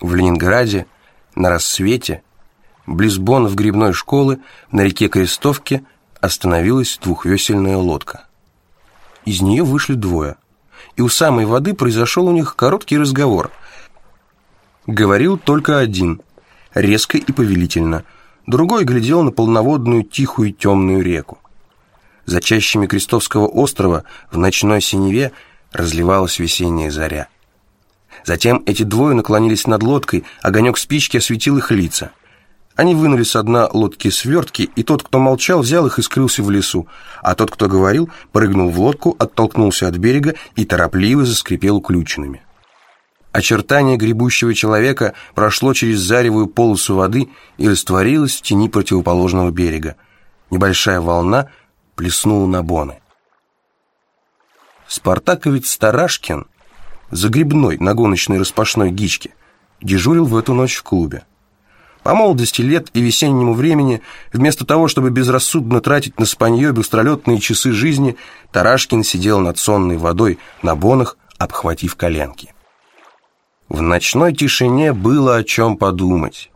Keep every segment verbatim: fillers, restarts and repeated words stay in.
В Ленинграде на рассвете близ Боннов грибной школы на реке Крестовке остановилась двухвесельная лодка. Из нее вышли двое, и у самой воды произошел у них короткий разговор. Говорил только один, резко и повелительно, другой глядел на полноводную тихую темную реку. За чащами Крестовского острова в ночной синеве разливалась весенняя заря. Затем эти двое наклонились над лодкой, огонек спички осветил их лица. Они вынули со дна лодки свертки, и тот, кто молчал, взял их и скрылся в лесу, а тот, кто говорил, прыгнул в лодку, оттолкнулся от берега и торопливо заскрипел уключенными. Очертание гребущего человека прошло через заревую полосу воды и растворилось в тени противоположного берега. Небольшая волна плеснула на Бонны. Спартаковец Тарашкин, загребной на гоночной распашной гичке, дежурил в эту ночь в клубе. По молодости лет и весеннему времени, вместо того, чтобы безрассудно тратить на спанье быстролетные часы жизни, Тарашкин сидел над сонной водой на Боннах, обхватив коленки. В ночной тишине было о чем подумать.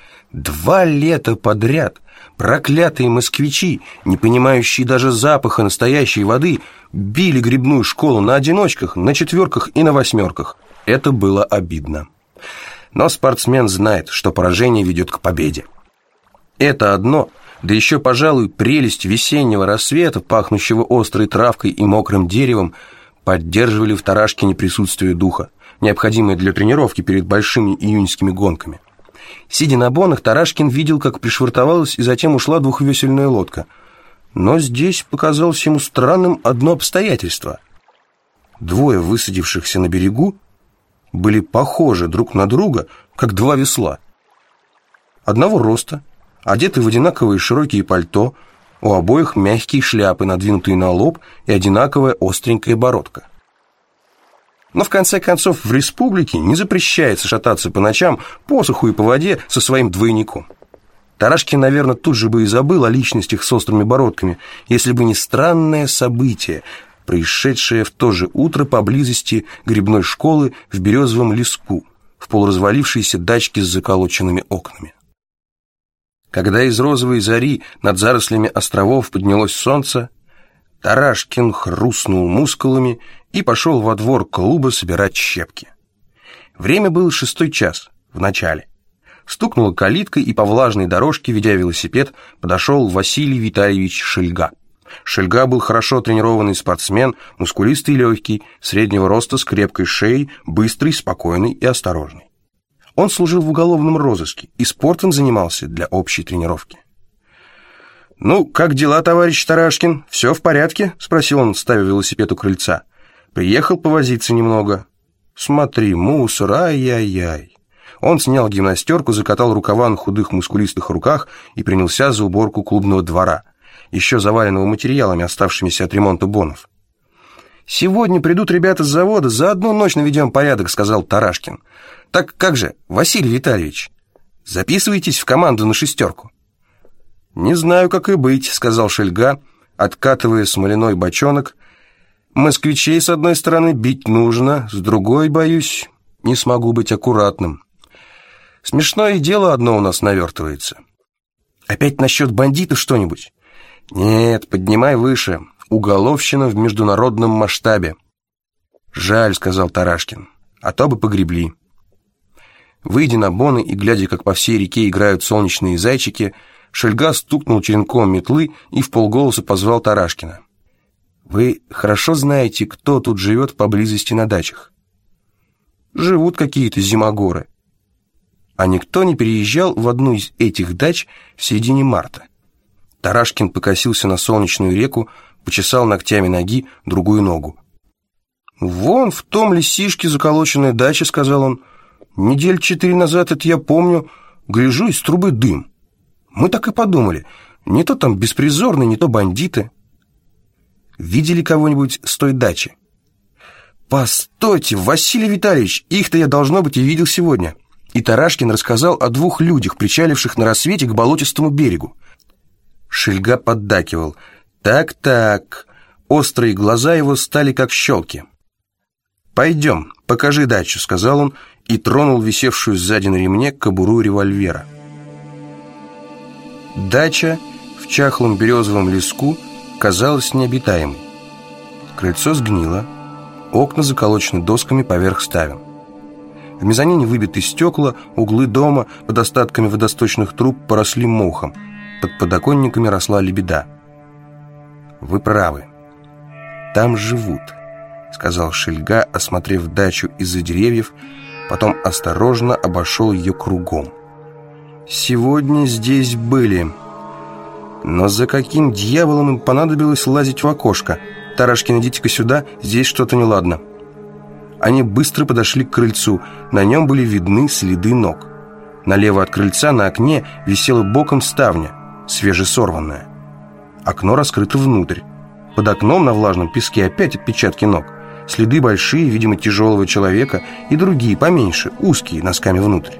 Два лета подряд проклятые москвичи, не понимающие даже запаха настоящей воды, били грибную школу на одиночках, на четверках и на восьмерках. Это было обидно. Но спортсмен знает, что поражение ведет к победе. Это одно, да еще, пожалуй, прелесть весеннего рассвета, пахнущего острой травкой и мокрым деревом, поддерживали в Тарашкине присутствие духа, необходимое для тренировки перед большими июньскими гонками. Сидя на Боннах, Тарашкин видел, как пришвартовалась и затем ушла двухвесельная лодка. Но здесь показалось ему странным одно обстоятельство. Двое высадившихся на берегу были похожи друг на друга, как два весла. Одного роста, одеты в одинаковые широкие пальто, у обоих мягкие шляпы, надвинутые на лоб, и одинаковая остренькая бородка. Но в конце концов в республике не запрещается шататься по ночам по суху и по воде со своим двойником. Тарашкин, наверное, тут же бы и забыл о личностях с острыми бородками, если бы не странное событие, происшедшее в то же утро поблизости грибной школы в Березовом леску, в полуразвалившейся дачке с заколоченными окнами. Когда из розовой зари над зарослями островов поднялось солнце, Тарашкин хрустнул мускулами и пошел во двор клуба собирать щепки. Время было шестой час, в начале. Стукнула калитка, и по влажной дорожке, ведя велосипед, подошел Василий Витальевич Шельга. Шельга был хорошо тренированный спортсмен, мускулистый и легкий, среднего роста, с крепкой шеей, быстрый, спокойный и осторожный. Он служил в уголовном розыске и спортом занимался для общей тренировки. «Ну, как дела, товарищ Тарашкин? Все в порядке?» — спросил он, ставя велосипед у крыльца. «Приехал повозиться немного». «Смотри, мусор, ай-яй-яй». Он снял гимнастерку, закатал рукава на худых мускулистых руках и принялся за уборку клубного двора, еще заваленного материалами, оставшимися от ремонта Боннов. «Сегодня придут ребята с завода, за одну ночь наведем порядок», — сказал Тарашкин. «Так как же, Василий Витальевич, записывайтесь в команду на шестерку». «Не знаю, как и быть», — сказал Шельга, откатывая смоляной бочонок. «Москвичей, с одной стороны, бить нужно, с другой, боюсь, не смогу быть аккуратным. Смешное дело одно у нас навертывается». «Опять насчет бандитов что-нибудь?» «Нет, поднимай выше. Уголовщина в международном масштабе». «Жаль», — сказал Тарашкин, — «а то бы погребли». Выйдя на Бонны и глядя, как по всей реке играют солнечные зайчики, Шельга стукнул черенком метлы и вполголоса позвал Тарашкина. «Вы хорошо знаете, кто тут живет поблизости на дачах?» «Живут какие-то зимогоры». «А никто не переезжал в одну из этих дач в середине марта?» Тарашкин покосился на солнечную реку, почесал ногтями ноги другую ногу. «Вон в том лесишке заколоченная дача», — сказал он. «Недель четыре назад, это я помню, гляжу, из трубы дым. Мы так и подумали, не то там беспризорные, не то бандиты». «Видели кого-нибудь с той дачи?» «Постойте, Василий Витальевич, их-то я, должно быть, и видел сегодня». И Тарашкин рассказал о двух людях, причаливших на рассвете к болотистому берегу. Шельга поддакивал. «Так-так». Острые глаза его стали как щелки. «Пойдем, покажи дачу», — сказал он, и тронул висевшую сзади на ремне кобуру револьвера. Дача в чахлом березовом леску казалась необитаемой. Крыльцо сгнило, окна заколочены досками поверх ставен. В мезонине выбиты стекла, углы дома под остатками водосточных труб поросли мохом. Под подоконниками росла лебеда. «Вы правы. Там живут», — сказал Шельга, осмотрев дачу из-за деревьев, потом осторожно обошел ее кругом. «Сегодня здесь были. Но за каким дьяволом им понадобилось лазить в окошко? Тарашкин, идите-ка сюда, здесь что-то неладно». Они быстро подошли к крыльцу. На нем были видны следы ног. Налево от крыльца на окне висела боком ставня, свежесорванная. Окно раскрыто внутрь. Под окном на влажном песке опять отпечатки ног. Следы большие, видимо, тяжелого человека, и другие, поменьше, узкие, носками внутрь.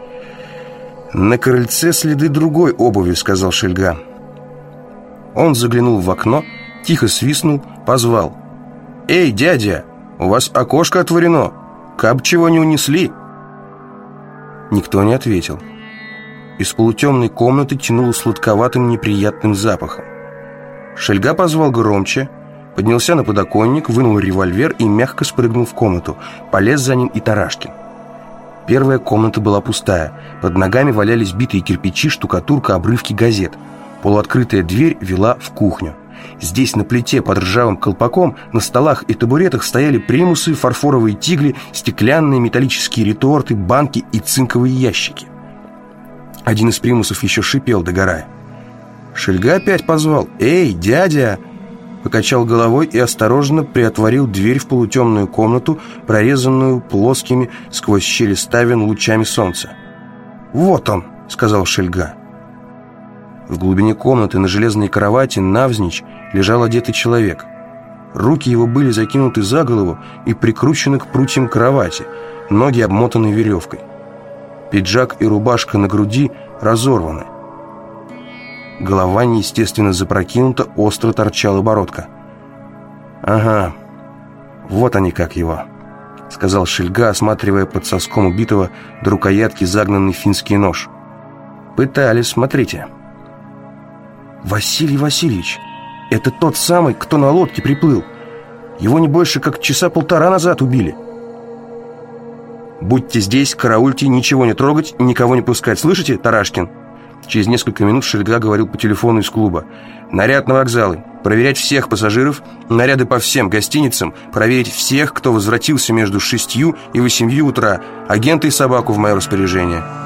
«На крыльце следы другой обуви», — сказал Шельга. Он заглянул в окно, тихо свистнул, позвал: «Эй, дядя, у вас окошко отворено, каб чего не унесли». Никто не ответил. Из полутемной комнаты тянуло сладковатым неприятным запахом. Шельга позвал громче, поднялся на подоконник, вынул револьвер и мягко спрыгнул в комнату. Полез за ним и Тарашкин. Первая комната была пустая. Под ногами валялись битые кирпичи, штукатурка, обрывки газет. Полуоткрытая дверь вела в кухню. Здесь на плите под ржавым колпаком на столах и табуретах стояли примусы, фарфоровые тигли, стеклянные металлические реторты, банки и цинковые ящики. Один из примусов еще шипел, догорая. Шельга опять позвал: «Эй, дядя!» Покачал головой и осторожно приотворил дверь в полутемную комнату, прорезанную плоскими сквозь щели ставен лучами солнца. «Вот он!» — сказал Шельга. В глубине комнаты на железной кровати навзничь лежал одетый человек. Руки его были закинуты за голову и прикручены к прутьям кровати, ноги обмотаны веревкой. Пиджак и рубашка на груди разорваны. Голова неестественно запрокинута, остро торчала бородка. «Ага, вот они как его», — сказал Шельга, осматривая под соском убитого до рукоятки загнанный финский нож. «Пытались, смотрите». «Василий Васильевич, это тот самый, кто на лодке приплыл. Его не больше как часа полтора назад убили». «Будьте здесь, караульте, ничего не трогать, никого не пускать. Слышите, Тарашкин?» Через несколько минут Шельга говорил по телефону из клуба. «Наряд на вокзалы. Проверять всех пассажиров, наряды по всем гостиницам, проверить всех, кто возвратился между шестью и восемью утра. Агента и собаку в мое распоряжение».